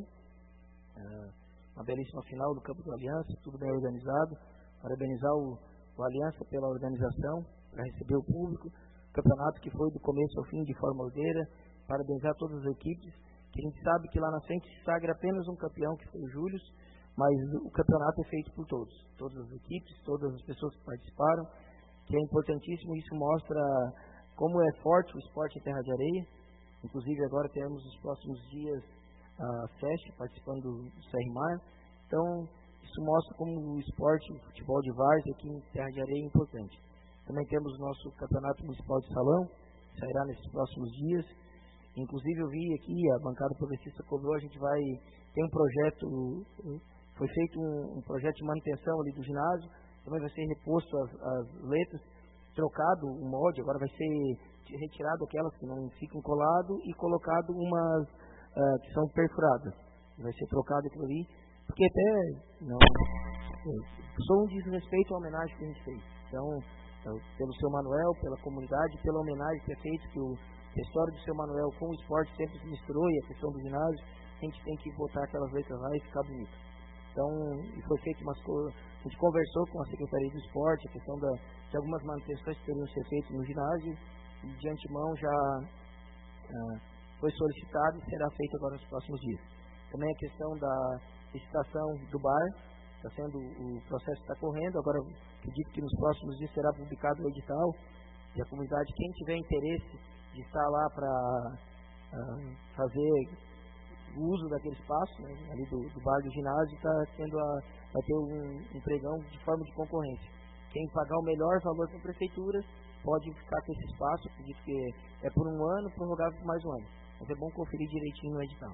uh, uma belíssima final do campo do Aliança, tudo bem organizado. Parabenizar o, o Aliança pela organização, para receber o público, campeonato que foi do começo ao fim de forma ordeira, parabenizar todas as equipes, que a gente sabe que lá na frente se sagra apenas um campeão, que foi o Júlio, mas o campeonato é feito por todos, todas as equipes, todas as pessoas que participaram, que é importantíssimo. Isso mostra como é forte o esporte em terra de areia. Inclusive agora teremos nos próximos dias a FEST participando do C R Mar. Então isso mostra como o esporte, o futebol de várzea aqui em terra de areia é importante. Também temos o nosso campeonato municipal de salão, que sairá nesses próximos dias. Inclusive eu vi aqui, a bancada progressista cobrou, a gente vai ter um projeto, foi feito um, um projeto de manutenção ali do ginásio, também vai ser reposto as, as letras, trocado o molde, agora vai ser retirado aquelas que não ficam colado e colocado umas uh, que são perfuradas. Vai ser trocado aquilo ali, porque até não, sou um desrespeito à homenagem que a gente fez. Então, pelo seu Manuel, pela comunidade, pela homenagem que é feita, que o a história do seu Manuel com o esporte sempre se misturou, e a questão do ginásio, a gente tem que botar aquelas letras lá e ficar bonito. Então, e foi feito umas coisas, a gente conversou com a Secretaria do Esporte, a questão da, de algumas manutenções que teriam ser feitas no ginásio, e de antemão já uh, foi solicitado e será feito agora nos próximos dias. Também a questão da licitação do bar, está sendo, o processo está correndo, agora acredito que nos próximos dias será publicado o edital, e a comunidade, quem tiver interesse de estar lá para uh, fazer o uso daquele espaço, né, ali do, do bar do ginásio, está tendo a, vai ter um, um pregão de forma de concorrência. Quem pagar o melhor valor para a prefeitura pode ficar com esse espaço, acredito que é por um ano, prorrogável por mais um ano. Mas é bom conferir direitinho no edital.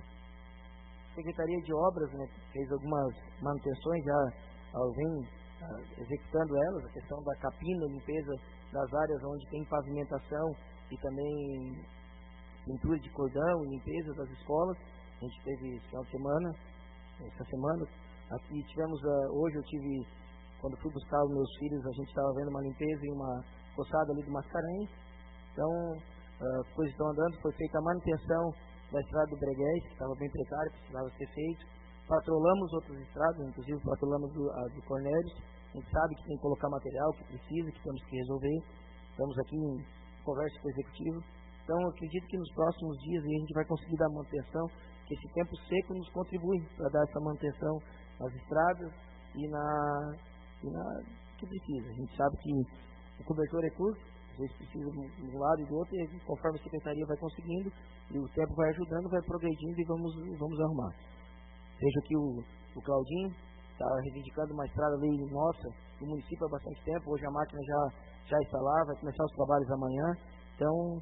A Secretaria de Obras, né, fez algumas manutenções, já uh, vem uh, executando elas, a questão da capina, limpeza das áreas onde tem pavimentação, e também pintura de cordão e limpeza das escolas. A gente teve esse final de semana, essa semana, aqui tivemos, uh, hoje eu tive, quando fui buscar os meus filhos, a gente estava vendo uma limpeza e uma roçada ali do Mascarenhas. Então, uh, as coisas estão andando, foi feita a manutenção da estrada do Bregués, que estava bem precária, precisava ser feito. Patrolamos outras estradas, inclusive patrolamos do, a do Cornélio. A gente sabe que tem que colocar material, que precisa, que temos que resolver. Estamos aqui em conversa com o executivo. Então, eu acredito que nos próximos dias a gente vai conseguir dar manutenção, que esse tempo seco nos contribui para dar essa manutenção nas estradas e na, e na que precisa. A gente sabe que o cobertor é curto, às vezes precisa de um lado e do outro, e conforme a secretaria vai conseguindo, e o tempo vai ajudando, vai progredindo e vamos, vamos arrumar. Vejo aqui o, o Claudinho, está reivindicando uma estrada ali nossa, do município há bastante tempo, hoje a máquina já, já está lá, vai começar os trabalhos amanhã. Então,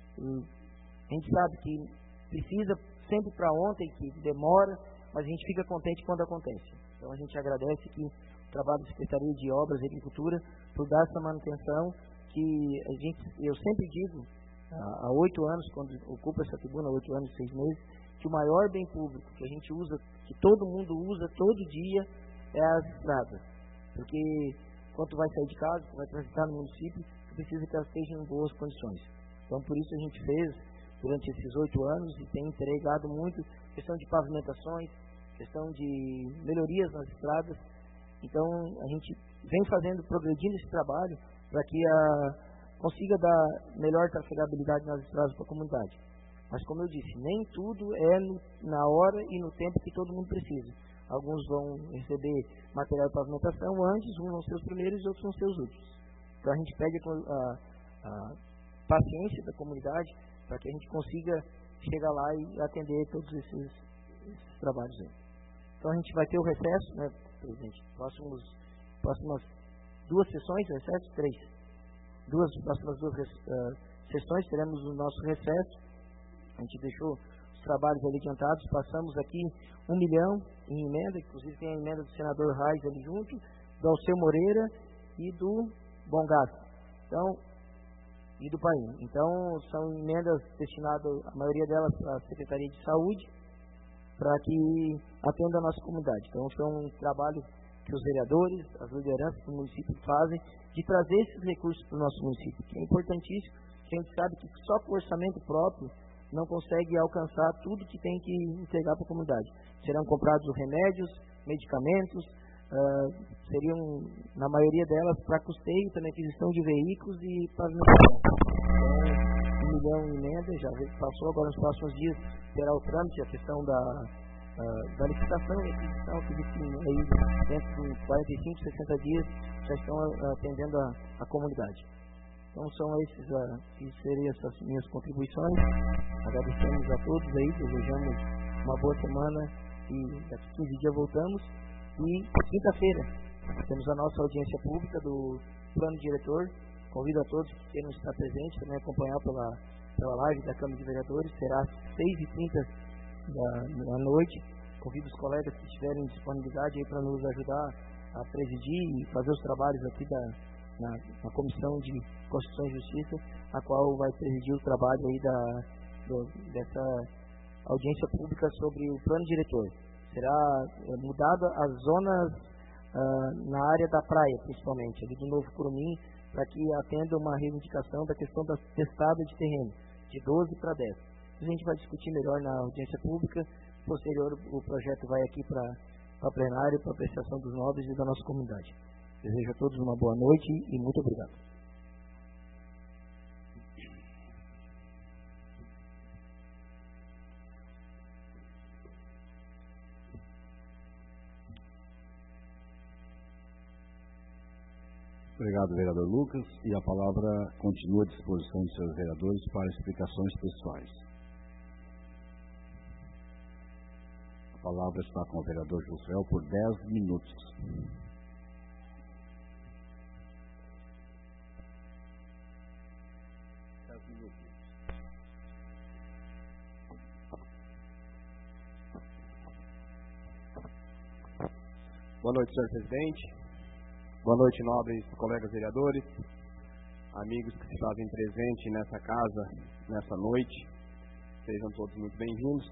a gente sabe que precisa sempre para ontem, que demora, mas a gente fica contente quando acontece. Então a gente agradece que o trabalho da Secretaria de Obras e Agricultura por dar essa manutenção, que a gente, eu sempre digo, há oito anos, quando ocupo essa tribuna, há oito anos e seis meses, que o maior bem público que a gente usa, que todo mundo usa todo dia, é as estradas. Porque quanto vai sair de casa, que vai transitar no município, que precisa que elas estejam em boas condições. Então, por isso a gente fez, durante esses oito anos, e tem entregado muito questão de pavimentações, questão de melhorias nas estradas. Então, a gente vem fazendo, progredindo esse trabalho para que a, consiga dar melhor trafegabilidade nas estradas para a comunidade. Mas, como eu disse, nem tudo é no, na hora e no tempo que todo mundo precisa. Alguns vão receber material de pavimentação antes, uns vão ser os primeiros e outros vão ser os últimos. Então, a gente pede a, a paciência da comunidade para que a gente consiga chegar lá e atender todos esses, esses trabalhos aí. Então, a gente vai ter o recesso, né, presidente? Próximos, próximas duas sessões, recesso? Três. Duas, próximas duas uh, sessões teremos o nosso recesso. A gente deixou os trabalhos ali adiantados. Passamos aqui um milhão em emenda, inclusive tem a emenda do senador Reis ali junto, do Alceu Moreira e do Bom Gasto. Então, e do Paim. Então, são emendas destinadas, a maioria delas, à Secretaria de Saúde, para que atenda a nossa comunidade. Então, foi um trabalho que os vereadores, as lideranças do município fazem, de trazer esses recursos para o nosso município, que é importantíssimo, que a gente sabe que só com o orçamento próprio não consegue alcançar tudo que tem que entregar para a comunidade. Serão comprados remédios, medicamentos, uh, seriam, na maioria delas, para custeio, também aquisição de veículos e pavimentação. Então, um milhão em emenda, já passou, agora nos próximos dias terá o trâmite, a questão da, uh, da licitação e aquisição, que aí dentro de quarenta e cinco, sessenta dias já estão uh, atendendo a, a comunidade. Então são esses uh, que seriam essas minhas contribuições. Agradecemos a todos aí, desejamos uma boa semana e daqui a quinze dias voltamos. E quinta-feira temos a nossa audiência pública do plano diretor. Convido a todos que queiram estar presentes, também acompanhar pela, pela live da Câmara de Vereadores. Será às seis e trinta da, da noite. Convido os colegas que tiverem disponibilidade aí para nos ajudar a presidir e fazer os trabalhos aqui da, na, na Comissão de Constituição e Justiça, a qual vai presidir o trabalho aí da, do, dessa audiência pública sobre o plano diretor. Será é, mudada as zonas uh, na área da praia, principalmente, ali do Novo Curumim, para que atenda uma reivindicação da questão da testada de terreno, de doze para dez. A gente vai discutir melhor na audiência pública. Posterior, o projeto vai aqui para a plenária, para apreciação dos nobres e da nossa comunidade. Desejo a todos uma boa noite e muito obrigado. Obrigado, vereador Lucas. E a palavra continua à disposição de seus vereadores para explicações pessoais. A palavra está com o vereador Josuel por dez minutos. Boa noite, senhor presidente. Boa noite, nobres colegas vereadores, amigos que se fazem presente nessa casa, nessa noite. Sejam todos muito bem-vindos.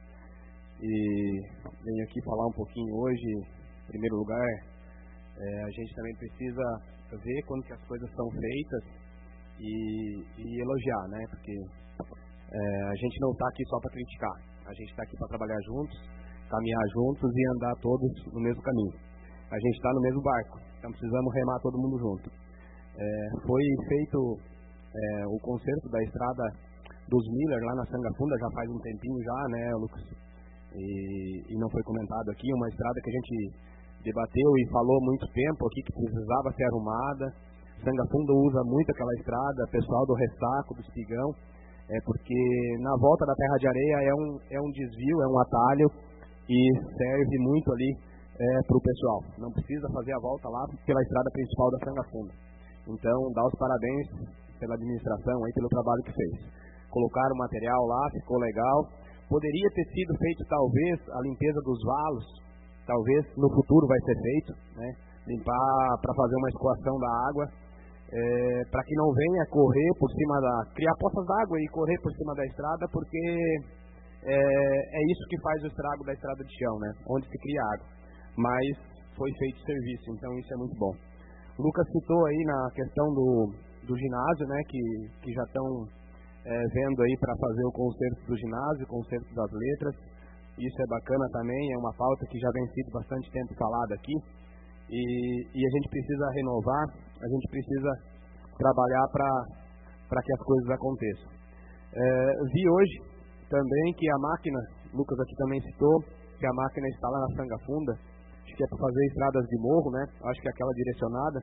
E venho aqui falar um pouquinho hoje. Em primeiro lugar, é, a gente também precisa ver quando que as coisas são feitas e, e elogiar, né? Porque é, a gente não está aqui só para criticar. A gente está aqui para trabalhar juntos, caminhar juntos e andar todos no mesmo caminho. A gente está no mesmo barco, então precisamos remar todo mundo junto. É, foi feito é, o conserto da estrada dos Miller lá na Sangafunda já faz um tempinho já, né, Lucas? E, e não foi comentado aqui, uma estrada que a gente debateu e falou muito tempo aqui que precisava ser arrumada. Sangafunda usa muito aquela estrada, pessoal do Ressaco, do Espigão, é porque na volta da Terra de Areia é um, é um desvio, é um atalho e serve muito ali é, para o pessoal. Não precisa fazer a volta lá pela estrada principal da Sangafunda. Então, dá os parabéns pela administração aí, pelo trabalho que fez. Colocaram o material lá, ficou legal. Poderia ter sido feito, talvez, a limpeza dos valos, talvez no futuro vai ser feito, né? Limpar para fazer uma escoação da água, é, para que não venha correr por cima da... criar poças d'água e correr por cima da estrada, porque é, é isso que faz o estrago da estrada de chão, né? Onde se cria água. Mas foi feito o serviço, então isso é muito bom. O Lucas citou aí na questão do, do ginásio, né, que, que já estão é, vendo aí para fazer o concerto do ginásio, o concerto das letras. Isso é bacana também, é uma pauta que já vem sido bastante tempo falada aqui. E, e a gente precisa renovar, a gente precisa trabalhar para que as coisas aconteçam. É, vi hoje também que a máquina, Lucas aqui também citou, que a máquina está lá na Sanga Funda, acho que é para fazer estradas de morro, né? Acho que é aquela direcionada.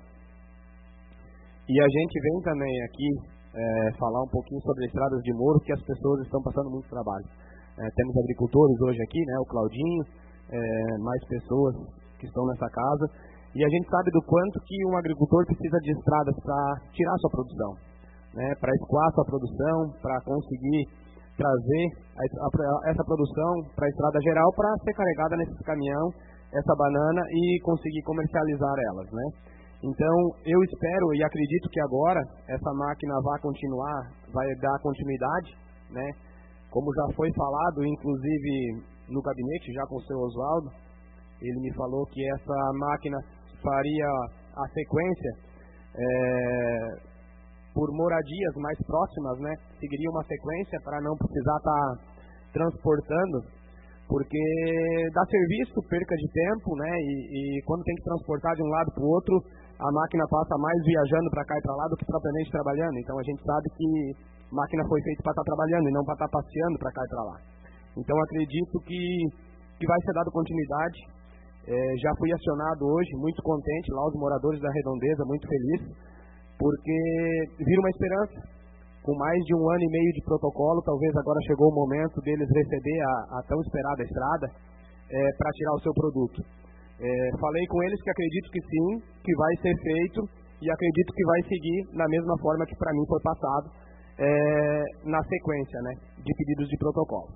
E a gente vem também aqui é, falar um pouquinho sobre estradas de morro, que as pessoas estão passando muito trabalho. É, temos agricultores hoje aqui, né? O Claudinho, é, mais pessoas que estão nessa casa. E a gente sabe do quanto que um agricultor precisa de estradas para tirar sua produção, né? Para escoar sua produção, para conseguir trazer a, a, essa produção para a estrada geral, para ser carregada nesse caminhão, essa banana, e conseguir comercializar elas, né? Então, eu espero e acredito que agora essa máquina vai continuar, vai dar continuidade, né? Como já foi falado, inclusive no gabinete, já com o seu Oswaldo, ele me falou que essa máquina faria a sequência é, por moradias mais próximas, né? Seguiria uma sequência para não precisar estar tá transportando, porque dá serviço, perca de tempo, né? E, e quando tem que transportar de um lado para o outro, a máquina passa mais viajando para cá e para lá do que propriamente trabalhando. Então a gente sabe que a máquina foi feita para estar tá trabalhando e não para estar tá passeando para cá e para lá. Então acredito que, que vai ser dado continuidade. É, já fui acionado hoje, muito contente, lá os moradores da Redondeza, muito felizes, porque viram uma esperança. Com mais de um ano e meio de protocolo, talvez agora chegou o momento deles receber a, a tão esperada estrada é, para tirar o seu produto. É, falei com eles que acredito que sim, que vai ser feito, e acredito que vai seguir da mesma forma que para mim foi passado, é, na sequência, né, de pedidos de protocolo.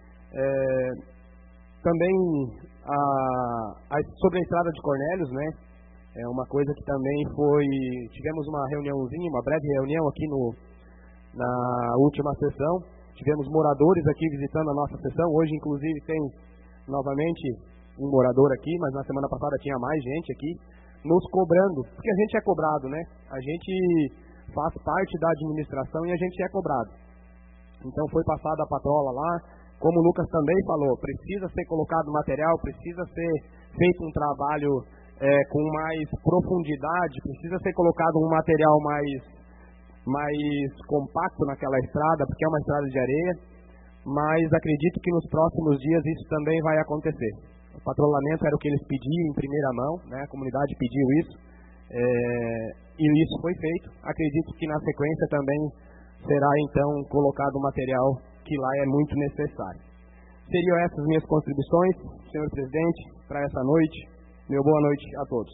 É, Também a, a, sobre a estrada de Cornélios, né? É uma coisa que também foi... Tivemos uma reuniãozinha, uma breve reunião aqui no, na última sessão. Tivemos moradores aqui visitando a nossa sessão. Hoje, inclusive, tem novamente um morador aqui, mas na semana passada tinha mais gente aqui, nos cobrando. Porque a gente é cobrado, né? A gente faz parte da administração e a gente é cobrado. Então foi passada a patrola lá. Como o Lucas também falou, precisa ser colocado material, precisa ser feito um trabalho é, com mais profundidade, precisa ser colocado um material mais, mais compacto naquela estrada, porque é uma estrada de areia, mas acredito que nos próximos dias isso também vai acontecer. O patrulhamento era o que eles pediam em primeira mão, né? A comunidade pediu isso, é, e isso foi feito. Acredito que na sequência também será então colocado o material que lá é muito necessário. Seriam essas minhas contribuições, senhor presidente, para essa noite. Meu boa noite a todos.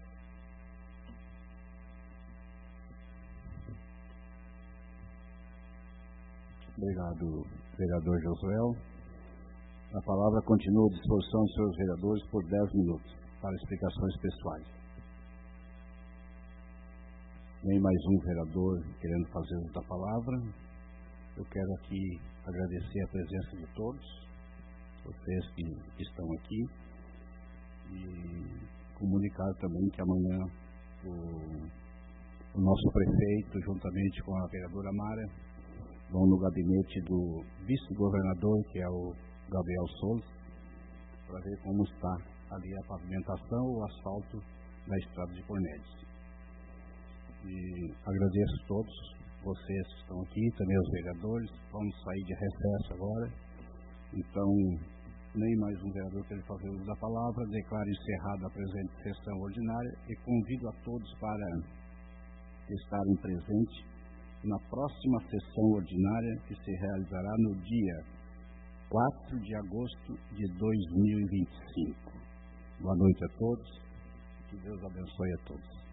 Obrigado, vereador Josuel. A palavra continua à disposição dos senhores vereadores por dez minutos para explicações pessoais. Nem mais um vereador querendo fazer uso da palavra. Eu quero aqui agradecer a presença de todos, vocês que estão aqui, e comunicar também que amanhã o, o nosso prefeito, juntamente com a vereadora Mara, vão no gabinete do vice-governador, que é o Gabriel Souza, para ver como está ali a pavimentação, o asfalto da estrada de Cornélios. E agradeço a todos vocês que estão aqui, também os vereadores. Vamos sair de recesso agora. Então, nem mais um vereador quer fazer uso da palavra. Declaro encerrada a presente sessão ordinária e convido a todos para estarem presentes na próxima sessão ordinária, que se realizará no dia quatro de agosto de dois mil e vinte e cinco. Boa noite a todos. Que Deus abençoe a todos.